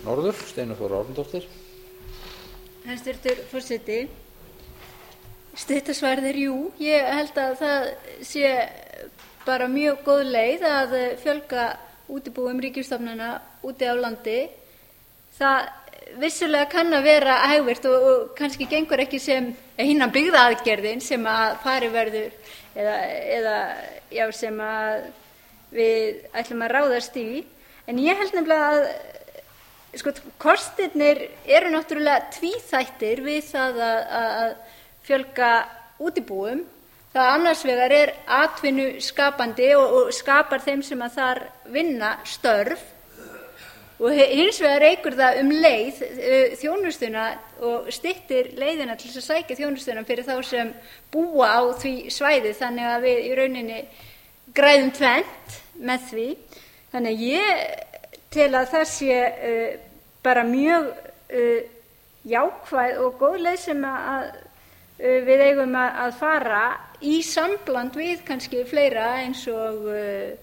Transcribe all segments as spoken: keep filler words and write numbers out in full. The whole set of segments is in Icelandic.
norður. Steinunn Þóra Árnadóttir. Hæstvirtur forseti, stutta svarið er jú. Ég held að það sé bara mjög góð leið að fjölga útibúum ríkisstofnana úti á landi. Það vissulega kann að vera hægvirkt og, og kannski gengur ekki sem eina byggðaaðgerðin sem að fari verður eða, eða já, sem að við ætlum að ráðast í. En ég held nefnilega að sko, kostirnir eru náttúrulega tvíþættir við það að, að fjölga útibúum. Það annars vegar er atvinnu skapandi og, og skapar þeim sem að þar vinna störf og hins vegar eykur það um leið þjónustuna og styttir leiðina til þess að sækja þjónustuna fyrir þá sem búa á því svæði, þannig að við í rauninni græðum tvennt með því. Þannig að ég tel að það sé uh, bara mjög uh, jákvæð og góð leið sem að uh, við eigum að, að fara í sambland við kannski fleira eins og uh,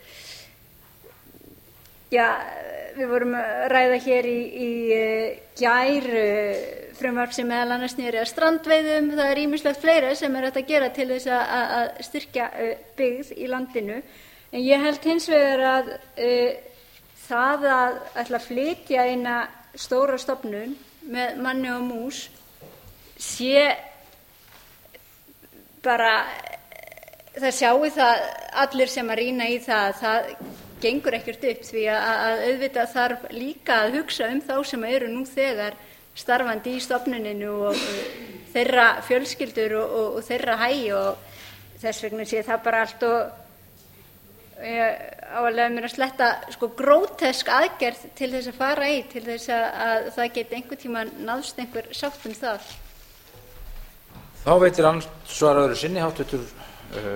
já, við vorum að ræða hér í, í gær frumvarp sem meðal annars sneri að strandveiðum. Það er ýmislegt fleira sem er hægt að gera til þess að, að styrkja byggð í landinu. En ég held hins vegar að uh, það að ætla að flytja eina stóra stofnun með manni og mús sé bara, það sjáu það allir sem að rýna í það, það gengur ekkert upp, því að, að auðvitað þarf líka að hugsa um þá sem eru nú þegar starfandi í stofnuninu og, og þeirra fjölskyldur og, og, og þeirra hagi, og þess vegna sé það bara allt og ég á að lega mér að sletta sko grótesk aðgerð til þess að fara í, til þess að, að það geti einhvern tíma náðst einhver sátt um það. Þá veitir andsvar öðru sinni háttvirtur uh,